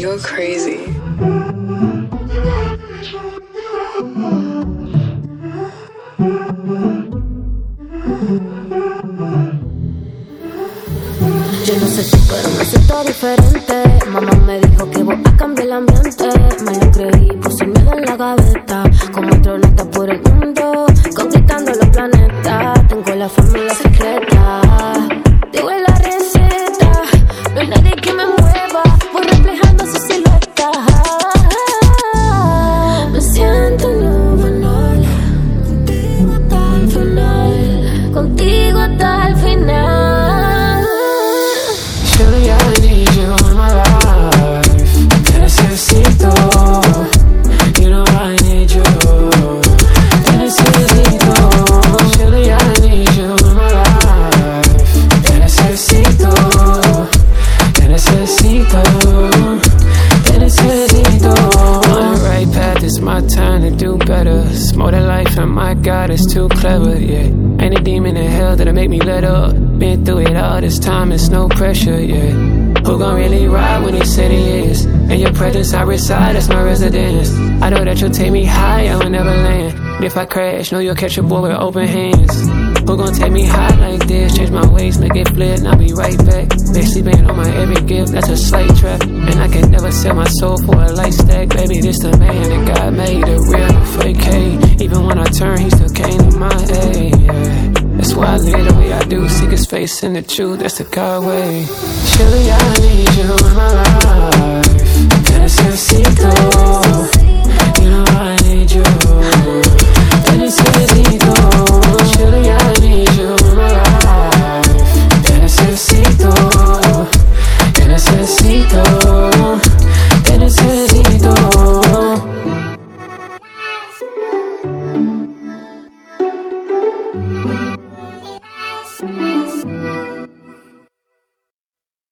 You're crazy. Yo no sé si pero me siento diferente. Mamá me dijo que voy a cambiar el ambiente. Me lo creí, puse miedo en la gaveta. Como astronauta por el mundo, conquistando los planetas. Tengo la fórmula secreta, digo en la receta. No hay nadie que me mueva, voy reflejando su silueta. Me siento fenomenal, contigo hasta el final, contigo hasta el final. Surely I need you in my life. Te necesito. You know I need you. Te necesito. Surely I need you in my life. Te necesito. Te necesito. Te necesito. On the right path, it's my time to do better. It's more than life, and my God, it's too clever, yeah. Ain't a demon in hell that'll make me let up. Been through it all this time, it's no pressure, yeah. Who gon' really ride when they say they is? In your presence I reside, that's my residence. I know that you'll take me high, I will never land. And if I crash, know you'll catch a boy with open hands. Who gon' take me high like this? Change my ways, make it flip, and I'll be right back. Been sleeping on my every gift, that's a slight trap. And I can never sell my soul for a light stack. Baby, this the man that God made, a real fake K. Even when I turn, he still came to my aid, yeah. That's why I live the way I do. Seek his face in the truth, that's the God way. Surely I need you in my life. Te necesito. You know I need you. Te necesito.